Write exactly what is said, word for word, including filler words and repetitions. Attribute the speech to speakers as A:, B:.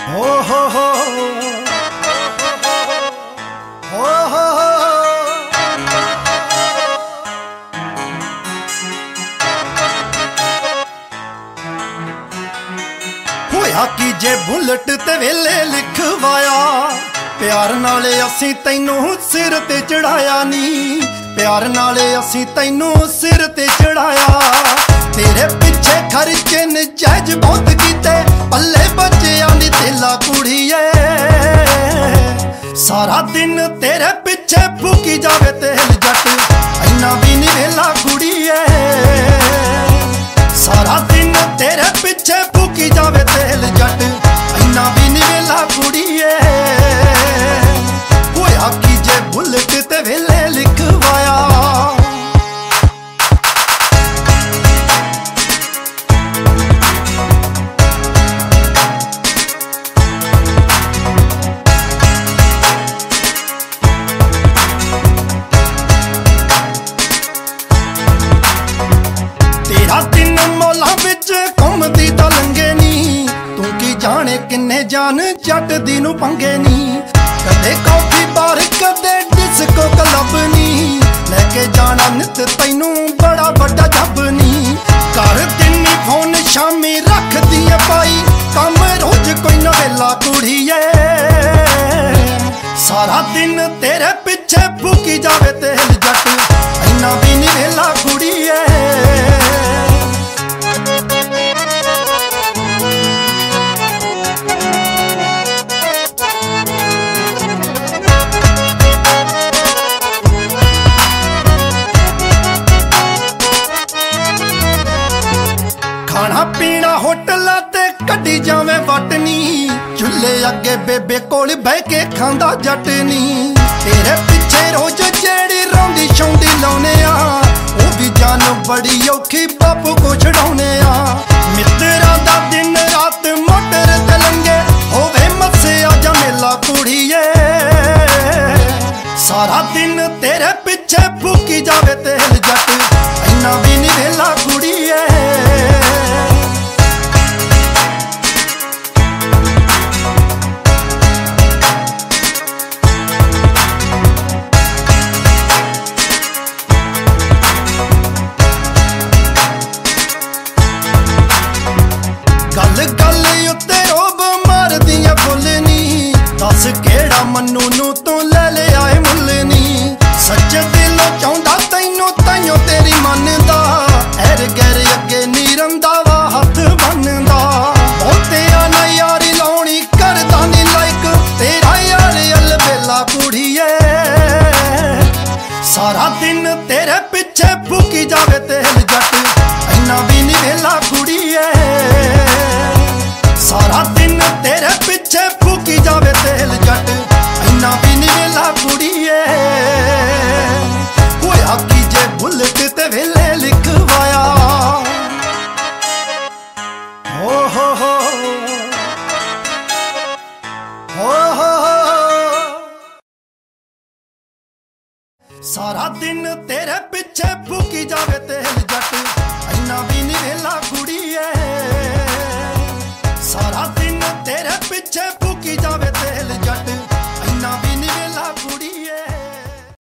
A: ਹੋ ਹੋ ਹੋ ਹੋ ਹੋ ਹੋਇਆ ਕੀ ਜੇ ਬੁਲਟ ਤੇ ਵੇਲੇ ਲਿਖਵਾਇਆ ਪਿਆਰ ਨਾਲੇ ਅਸੀਂ ਤੈਨੂੰ ਸਿਰ ਤੇ ਚੜਾਇਆ ਨੀ ਪਿਆਰ ਨਾਲੇ ਅਸੀਂ ਤੈਨੂੰ ਸਿਰ ਤੇ ਚੜਾਇਆ ਤੇਰੇ ਪਿੱਛੇ ਖਰਚੇ ਨਜਾਇਜ਼ ਬਹੁਤ ਕੀਤੇ ਪੱਲੇ ਬੱਚਿਆਂ ਦੀ ਤੇਲਾ ਕੁੜੀਏ ਸਾਰਾ ਦਿਨ ਤੇਰੇ ਪਿੱਛੇ ਫੂਕੀ ਜਾਵੇ ਤੇਲ ਜੱਟ ਇੰਨਾ ਵੀ ਨੀ ਵੇਲਾ ਕੁੜੀਏ ਸਾਰਾ ਦਿਨ ਤੇਰੇ ਪਿੱਛੇ ਫੂਕੀ ਜਾਵੇ ਤੇਲ ਜੱਟ ਇੰਨਾ ਵੀ ਨੀ ਵੇਲਾ ਕੁੜੀਏ ਹੋਇਆ ਕੀ ਜੇ ਬੁਲਟ ਤੇ ਵੇਲੇ ਲਿਖਵਾਇਆ ਤੇਰਾ ਦਿਨ ਮੌਲਾਂ ਵਿੱਚ ਘੁੰਮਦੀ ਤਾਂ ਲੰਗੇ ਨੀ ਤੂੰ ਕੀ ਜਾਣੇ ਕਿੰਨੇ ਜਾਨ ਜੱਟ ਦੀ ਨੂੰ ਪੰਗੇ ਨੀ ਕਦੇ ਕਾਫੀ ਬਾਰ ਕਦੇ ਡਿਸਕੋ ਕਲੱਬ ਨੀ ਲੈ ਕੇ ਜਾਣਾ ਨਿਤ ਤੈਨੂੰ ਬੜਾ ਵੱਡਾ ਜੱਬ ਨੀ ਘਰ ਦਿਨੀ ਫੋਨ ਸ਼ਾਮੀ ਰੱਖਦੀ ਏ ਪਾਈ ਕੰਮ ਰੋਜ਼ ਕੋਈ ਨਾ ਵੇਲਾ ਕੁੜੀਏ ਸਾਰਾ ਦਿਨ ਤੇਰੇ ਪਿੱਛੇ ਫੂਕੀ ਜਾਵੇ ਤੇਲ ਜੱਟ ਇੰਨਾ ਵੀ ਨੀ ਵੇਲਾ ਕੁੜੀਏ ਖਾਣਾ ਪੀਣਾ ਹੋਟਲਾਂ ਤੇ ਕੱਢੀ ਜਾਵੇਂ ਵਟਨੀ ਚੁੱਲ੍ਹੇ ਅੱਗੇ ਬੇਬੇ ਕੋਲ ਬਹਿ ਕੇ ਖਾਂਦਾ ਜੱਟ ਨੀ ਤੇਰੇ ਪਿੱਛੇ ਰੋਜ਼ ਜਿਹੜੀ ਰੌਂਦੀ ਸ਼ੌਂਦੀ ਲਾਉਨੇ ਆ ਉਹ ਵੀ ਜਾਨ ਬੜੀ ਔਖੀ ਬਾਪੂ ਕੋ ਛਡਾਉਨੇ ਆ ਮਿੱਤਰਾਂ ਦਾ ਦਿਨ ਰਾਤ ਮੋਟਰ ਤੇ ਲੰਗੇ ਹੋਵੇ ਮੱਸਿਆ ਜਾਂ ਮੇਲਾ ਕੁੜੀਏ ਸਾਰਾ ਦਿਨ ਤੇਰੇ ਪਿੱਛੇ ਫੂਕੀ ਜਾਵੇ ਤੇਲ ਜੱਟ ਇੰਨਾ ਵੀ ਨੀ ਵੇਲਾ ਕੁੜੀਏ ਗੱਲ ਗੱਲ ਉੱਤੇ ਰੋਬ ਮਾਰਦੀਆਂ ਫੁੱਲ ਨੀ ਦੱਸ ਕਿਹੜਾ ਮੰਨੂ ਨੂੰ ਤੂੰ ਲੈ ਲਿਆ ਏ ਮੁੱਲ ਨੀ ਸੱਚੇ ਦਿਲੋਂ ਚਾਹੁੰਦਾ ਤੈਨੂੰ ਤਾਈਓ ਤੇਰੀ ਮੰਨਦਾ ਐਰ ਗੈਰ ਅੱਗੇ ਨੀ ਰੰਦਾਵਾ ਹੱਥ ਬੰਨਦਾ ਬਹੁਤਿਆਂ ਨਾ ਯਾਰੀ ਲਾਉਣੀ ਕਰਦਾ ਨੀ ਲਾਇਕ ਤੇਰਾ ਯਾਰ ਅਲਬੇਲਾ ਕੁੜੀਏ ਸਾਰਾ ਦਿਨ ਤੇਰੇ ਪਿੱਛੇ ਫੂਕੀ ਜਾਵੇ ਤੇਲ ਜੱਟ ਇੰਨਾ ਵੀ ਨੀ ਵੇਲਾ ਕੁੜੀਏ ਸਾਰਾ ਦਿਨ ਤੇਰੇ ਪਿੱਛੇ ਫੂਕੀ ਜਾਵੇ ਤੇਲ ਜੱਟ ਇੰਨਾ ਵੀ ਨੀ ਵੇਲਾ ਕੁੜੀਏ ਹੋਇਆ ਕੀ ਜੇ ਬੁਲਟ ਤੇ ਵੇਲੇ ਲਿਖਵਾਇਆ ਹੋ ਹੋ ਹੋ ਹੋ ਹੋ ਸਾਰਾ ਦਿਨ ਤੇਰੇ ਪਿੱਛੇ ਫੂਕੀ ਜਾਵੇ ਤੇਲ ਜੱਟ ਇੰਨਾ ਵੀ ਨੀ ਵੇਲਾ ਕੁੜੀਏ ਸਾਰਾ ਦਿਨ ਤੇਰੇ ਪਿੱਛੇ